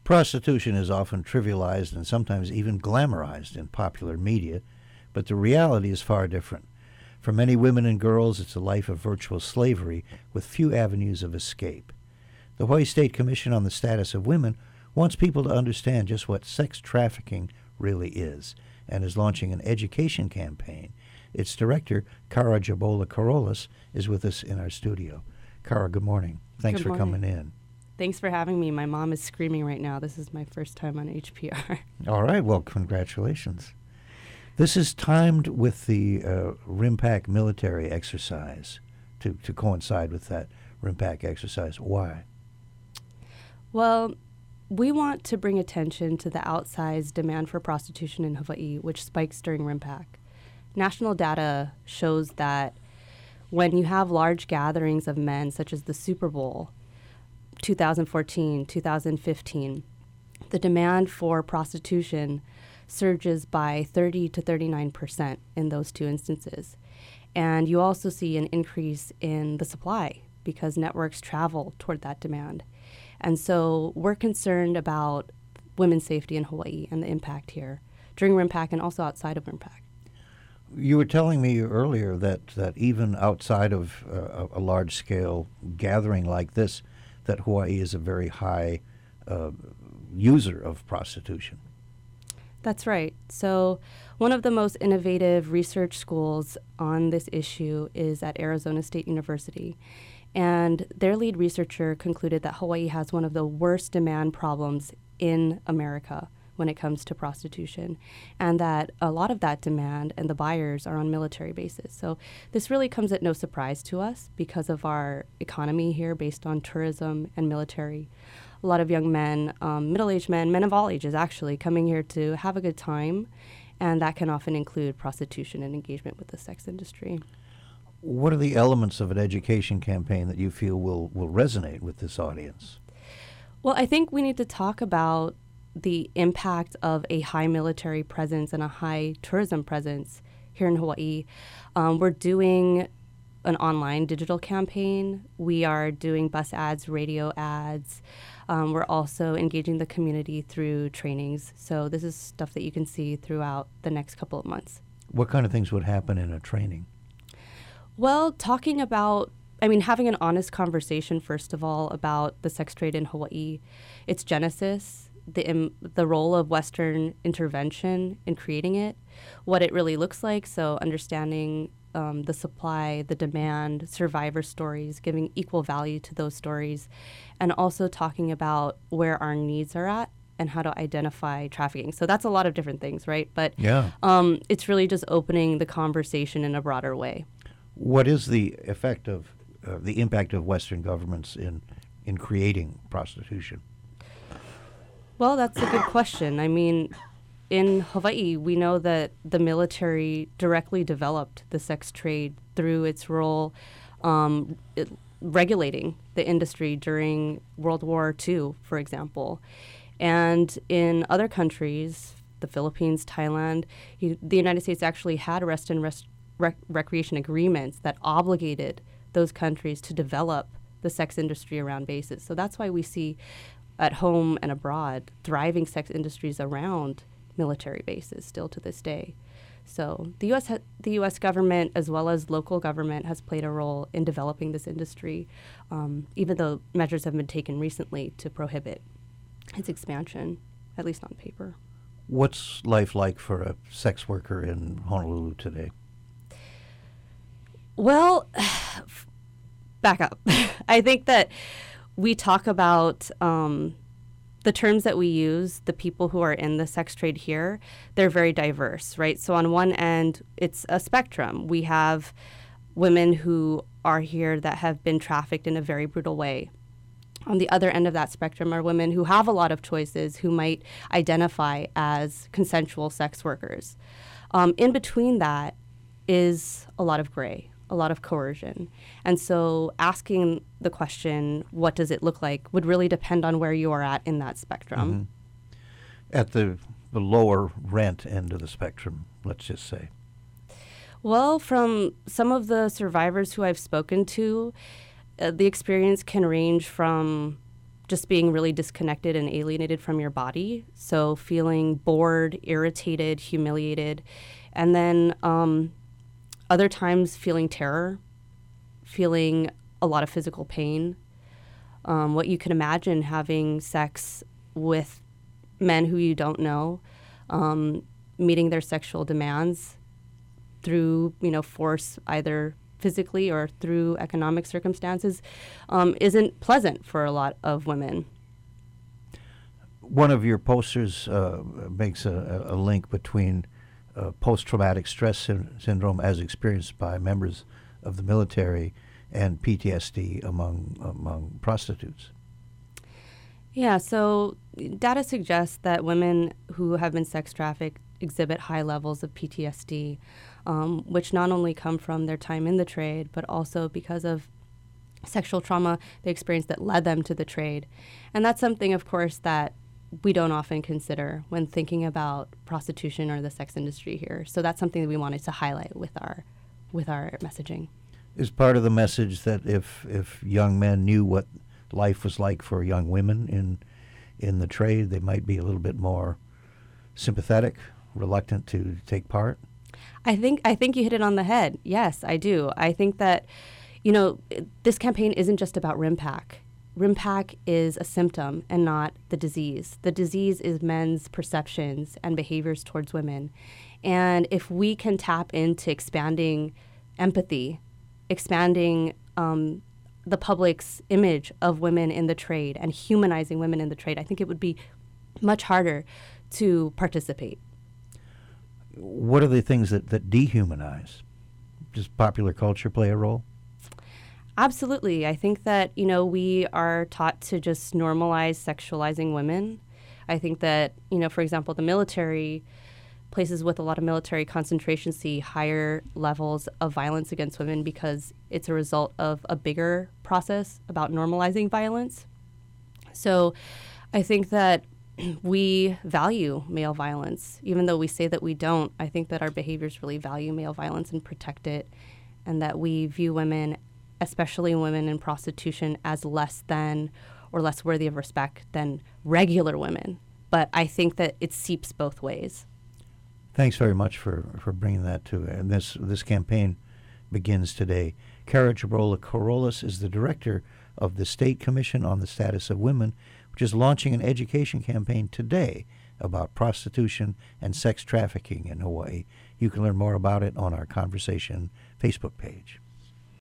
Prostitution is often trivialized and sometimes even glamorized in popular media, but the reality is far different. For many women and girls, it's a life of virtual slavery with few avenues of escape. The Hawaii State Commission on the Status of Women wants people to understand just what sex trafficking really is and is launching an education campaign. Its director, Kara Jabola Carolis, is with us in our studio. Kara, good morning. Thanks for coming in. Thanks for having me. My mom is screaming right now. This is my first time on HPR. All right. Well, congratulations. This is timed with the RIMPAC military exercise to coincide with that RIMPAC exercise. Why? Well, we want to bring attention to the outsized demand for prostitution in Hawaii, which spikes during RIMPAC. National data shows that when you have large gatherings of men, such as the Super Bowl, 2014, 2015, the demand for prostitution surges by 30 to 39% in those two instances. And you also see an increase in the supply because networks travel toward that demand. And so we're concerned about women's safety in Hawaii and the impact here during RIMPAC and also outside of RIMPAC. You were telling me earlier that even outside of a large-scale gathering like this, that Hawaii is a very high user of prostitution. That's right. So one of the most innovative research schools on this issue is at Arizona State University. And their lead researcher concluded that Hawaii has one of the worst demand problems in America when it comes to prostitution, and that a lot of that demand and the buyers are on military bases. So this really comes at no surprise to us because of our economy here based on tourism and military. A lot of young men, middle-aged men of all ages actually, coming here to have a good time, and that can often include prostitution and engagement with the sex industry. What are the elements of an education campaign that you feel will resonate with this audience? Well, I think we need to talk about the impact of a high military presence and a high tourism presence here in Hawaii. We're doing an online digital campaign. We are doing bus ads, radio ads. We're also engaging the community through trainings. So this is stuff that you can see throughout the next couple of months. What kind of things would happen in a training? Well, having an honest conversation, first of all, about the sex trade in Hawaii, its genesis, the role of Western intervention in creating it, what it really looks like, so understanding the supply, the demand, survivor stories, giving equal value to those stories, and also talking about where our needs are at and how to identify trafficking. So that's a lot of different things, right? But yeah. It's really just opening the conversation in a broader way. What is the effect of the impact of Western governments in creating prostitution? Well, that's a good question. I mean, in Hawaii, we know that the military directly developed the sex trade through its role regulating the industry during World War II, for example. And in other countries, the Philippines, Thailand, the United States actually had arrest and recreation agreements that obligated those countries to develop the sex industry around bases. So that's why we see at home and abroad thriving sex industries around military bases still to this day. So the U.S. government as well as local government has played a role in developing this industry, even though measures have been taken recently to prohibit its expansion, at least on paper. What's life like for a sex worker in Honolulu today? Well, back up. I think that we talk about the terms that we use, the people who are in the sex trade here, they're very diverse, right? So on one end, it's a spectrum. We have women who are here that have been trafficked in a very brutal way. On the other end of that spectrum are women who have a lot of choices, who might identify as consensual sex workers. In between that is a lot of gray, a lot of coercion. And so asking the question, what does it look like, would really depend on where you are at in that spectrum. Mm-hmm. At the lower rent end of the spectrum, let's just say. Well, from some of the survivors who I've spoken to, the experience can range from just being really disconnected and alienated from your body. So feeling bored, irritated, humiliated, and then other times feeling terror, feeling a lot of physical pain. What you can imagine having sex with men who you don't know, meeting their sexual demands through, force, either physically or through economic circumstances, isn't pleasant for a lot of women. One of your posters makes a link between post-traumatic stress syndrome as experienced by members of the military and PTSD among prostitutes. Yeah, so data suggests that women who have been sex trafficked exhibit high levels of PTSD, which not only come from their time in the trade, but also because of sexual trauma they experienced that led them to the trade. And that's something, of course, that we don't often consider when thinking about prostitution or the sex industry here. So that's something that we wanted to highlight with our messaging. Is part of the message that if young men knew what life was like for young women in the trade, they might be a little bit more sympathetic, reluctant to take part? I think you hit it on the head. Yes, I do. I think that, this campaign isn't just about RIMPAC. RIMPAC is a symptom and not the disease. The disease is men's perceptions and behaviors towards women. And if we can tap into expanding empathy, expanding the public's image of women in the trade and humanizing women in the trade, I think it would be much harder to participate. What are the things that dehumanize? Does popular culture play a role? Absolutely. I think that, we are taught to just normalize sexualizing women. I think that, for example, the military, places with a lot of military concentration see higher levels of violence against women because it's a result of a bigger process about normalizing violence. So I think that we value male violence, even though we say that we don't. I think that our behaviors really value male violence and protect it, and that we view women, especially women in prostitution, as less than or less worthy of respect than regular women. But I think that it seeps both ways. Thanks very much for bringing that to and this campaign begins today. Cara Jabrola Corollas is the director of the State Commission on the Status of Women, which is launching an education campaign today about prostitution and sex trafficking in Hawaii. You can learn more about it on our Conversation Facebook page.